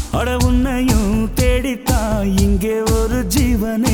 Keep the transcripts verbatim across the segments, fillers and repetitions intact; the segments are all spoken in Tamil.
அட உன்னையும் தேடித்தான் இங்கே ஒரு ஜீவனே.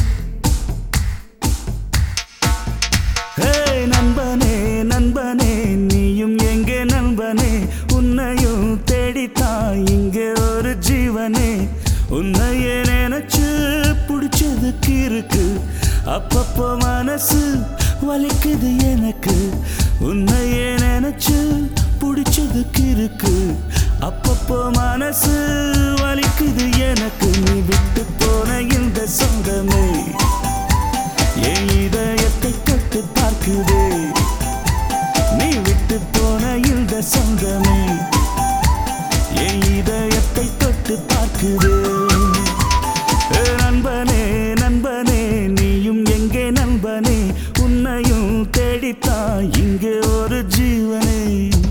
ஹே நண்பனே நண்பனே நீயும் எங்கே நண்பனே, உன்னையும் தேடித்தான் இங்கே ஒரு ஜீவனே. உன்னையே நினைச்சு பிடிச்சதுக்கு இருக்கு, அப்பப்போ மனசு வலிக்குது எனக்கு. உன்னையே நினைச்சு பிடிச்சதுக்கு இருக்கு, அப்பப்போ மனசு வலிக்குது எனக்கு. நீ விட்டு போன இந்த சொந்தமே என் இதயத்தை தொட்டு பார்க்குதே. நீ விட்டு போன இந்த சொந்தமே என் இதயத்தை தொட்டு பார்க்குதே. நண்பனே நண்பனே நீயும் எங்கே நண்பனே, உன்னையும் தேடித்தான் இங்கே ஒரு ஜீவனே.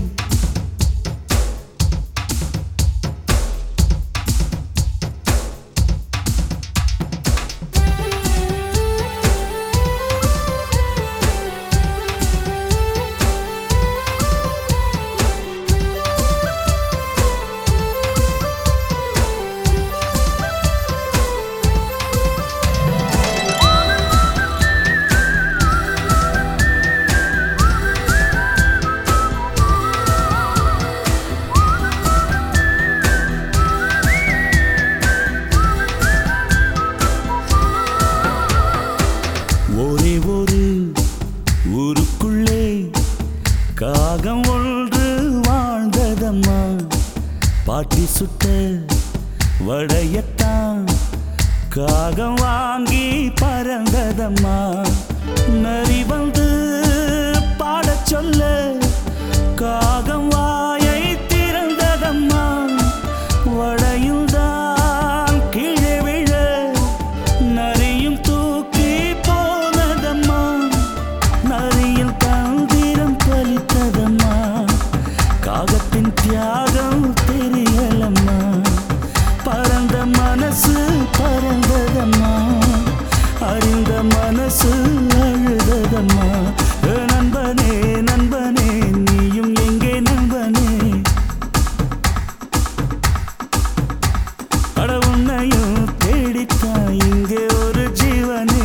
ஒரே ஒரு ஊருக்குள்ளே காகம் ஒன்று வாழ்ந்ததம்மா, பாட்டி சுட்ட வடையத்தான் காகம் வாங்கி பறந்ததம்மா. நரி வந்து பாடச் சொல்ல காகம் வாயை திறந்ததம்மா, வடையில் தான் கீழே விழ நரியும் தூக்கி போனதம்மா. நரியில் தந்திரம் பலித்ததம்மா, காகத்தின் தியாகம் தெரியலம்மா. பறந்த மனசு பறந்ததம்மா, அறிந்த மனசு அழுததம்மா. நண்பனே நண்பனே நீயும் எங்கே நண்பனே, அட உன்னையும் தேடித்தான் இங்கே ஒரு ஜீவனே.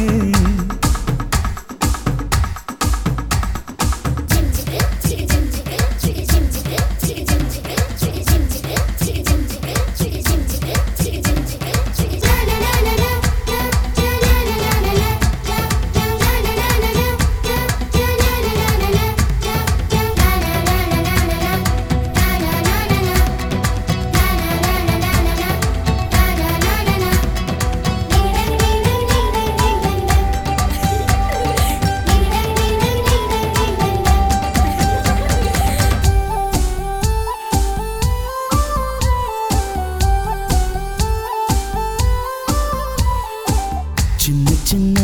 சின்ன சின்ன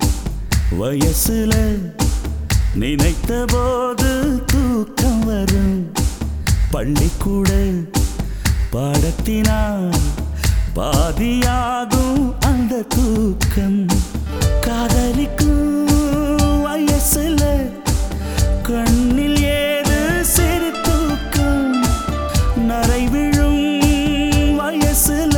வயசுல நினைத்த போது தூக்கம் வரும், பள்ளிக்கூட பாடத்தினால் பாதியாகும் அந்த தூக்கம். காதலிக்கும் வயசுல கண்ணில் ஏது சிறு தூக்கம், நரை விழும் வயசுல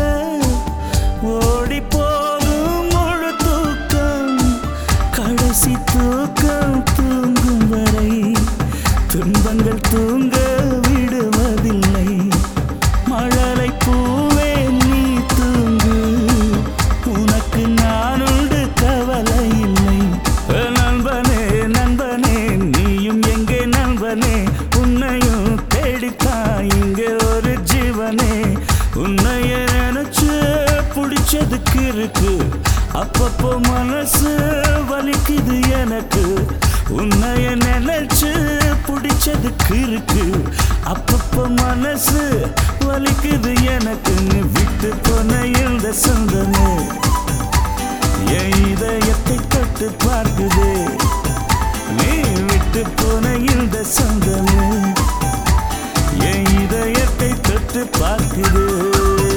ஓடி போகும் முழு தூக்கம். கடைசி தூக்கம் தூங்கும் வரை துன்பங்கள் தூங்க விடுவதில்லை. மழலை பூவே நீ தூங்கு, உனக்கு நான் உண்டு கவலை இல்லை. நண்பனே நண்பனே நீயும் எங்கே நண்பனே, உன்னையும் தேடித்தான் இங்கே ஒரு ஜீவனே. உன்னைய நினைச்சு பிடிச்சதுக்கு இருக்கு, அப்பப்போ மனசு வலிக்குது எனக்கு. உன்னைய நினைச்சு பிடிச்சதுக்கு இருக்கு, அப்பப்போ மனசு வலிக்குது எனக்கு. நீ விட்டு போன இந்த சொந்தமே என் இதயத்தை தொட்டு பார்க்குதே. நீ விட்டு போன இந்த சொந்தமே என் இதயத்தை தொட்டு பார்க்குது.